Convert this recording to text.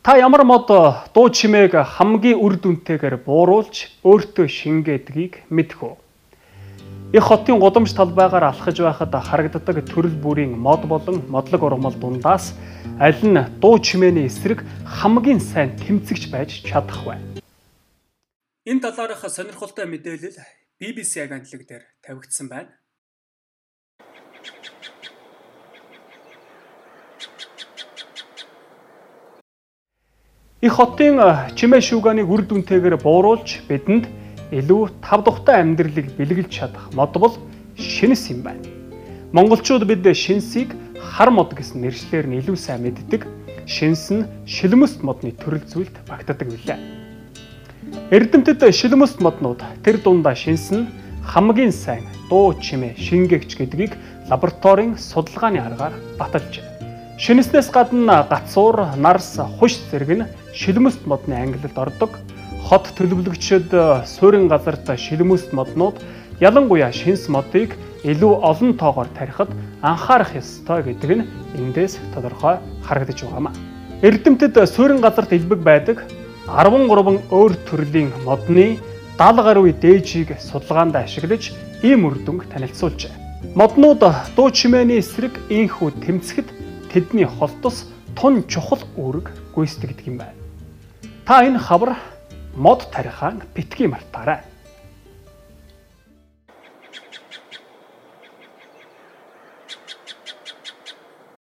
Та ямар мод дуу чимээг хамгийн үр дүнтэйгээр бууруулж өөртөө шингээдгийг мэдэх үү? Их хотын гудамж талбайгаар алхаж байхад харагддаг төрөл бүрийн мод болон модлог ургамал дундаас аль нь дуу чимээний эсрэг хамгийн сайн тэмцэгч байж чадах вэ? Энэ талаарх сонирхолтой мэдээлэл BBC агентлаг дээр тавигдсан байна. Их хотын чимээ шуугааныг үр дүнтэйгээр бууруулж бидэнд илүү тав тухтай амьдралыг бэлгэлж чадах мод бол шинэс юм байна. Монголчууд бид шинсийг хар мод гэсэн нэршлэр нь илүү сайн мэддэг. Шинс нь шилмөст модны төрөл зүйлд багтдаг билээ. Эрдэмтэд шилмөст моднууд тэр дундаа шинс нь хамгийн сайн дуу чимээ шингээгч гэдгийг лабораторийн судалгааны аргаар баталжээ. Шинэснээс гадна гацуур, нарс, хуш зэрэг нь шилмөст модны ангилалд ордог. Хот төлөвлөгчид суурин газарт шилмөст моднууд ялангуяа шинс модыг илүү олон тоогоор тарихад анхаарах ёстой гэдэг нь эндээс тодорхой харагдаж байгаамаа. Эрдэмтэд суурин газарт элбэг байдаг 13 өөр төрлийн модны 70 гаруй дээжийг судалгаанд ашиглаж ийм үр дүнг танилцуулжээ. Моднууд дуу чимээний эсрэг ийхүү тэмцэхэд тэдний холтос тун чухал үүрэг гүйцэтгэдэг юм байна. Та энэ хавар мод тарихаан битгий мартаарай.